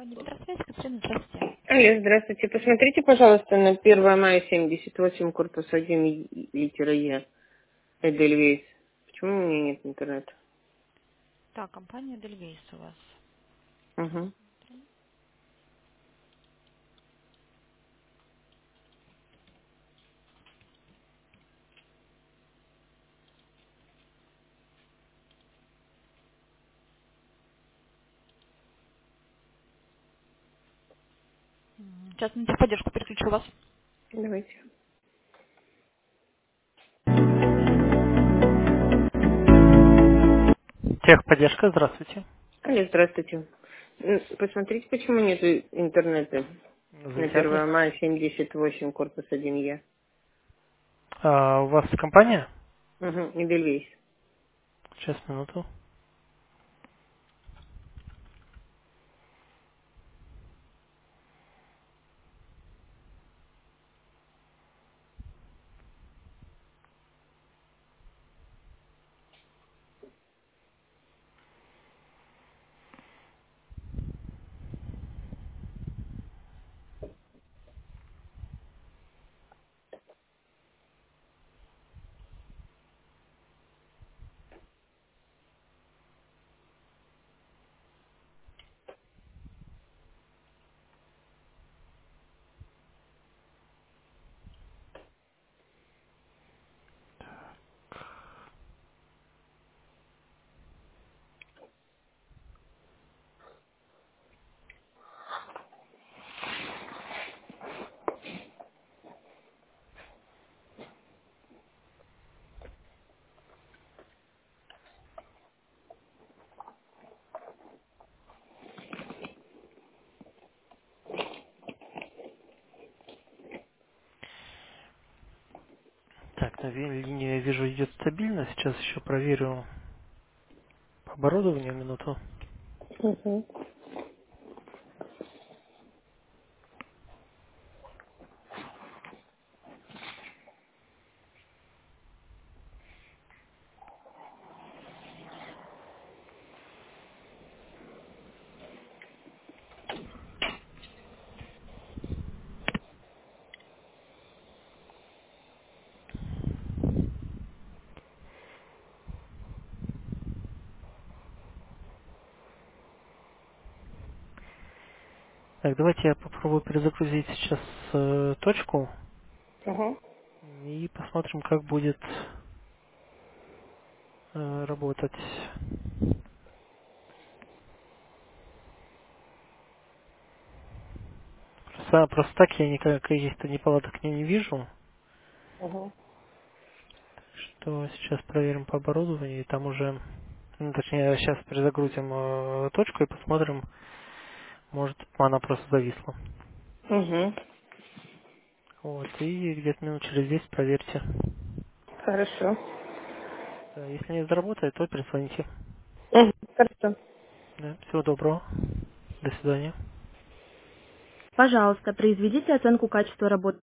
Компания Петросвязь, Катерина, здравствуйте. Алло, здравствуйте. Посмотрите, пожалуйста, на 1 мая 78, корпус 1, литера Е, Эдельвейс. Почему у меня нет интернета? Так, компания Дельвейс у вас. Угу. Сейчас на техподдержку переключу вас. Давайте. Техподдержка, здравствуйте. Алло, здравствуйте. Посмотрите, почему нет интернета на Назовите адрес. 1 мая 78, корпус 1 Е. У вас компания? Угу, Эдельвейс. Сейчас, минуту. Так, на линии, я вижу, идет стабильно. Сейчас еще проверю по оборудованию минуту. Угу. Так, давайте я попробую перезагрузить сейчас точку Угу. и посмотрим, как будет работать. Просто так я никаких каких-то неполадок не вижу. Угу. Что сейчас проверим по оборудованию, и там уже, ну, точнее, сейчас перезагрузим точку и посмотрим, может, она просто зависла. Угу. Вот, и где-то минут через 10 проверьте. Хорошо. Да, если не заработает, то перезвоните. Угу. Хорошо. Да, всего доброго. До свидания. Пожалуйста, произведите оценку качества работы.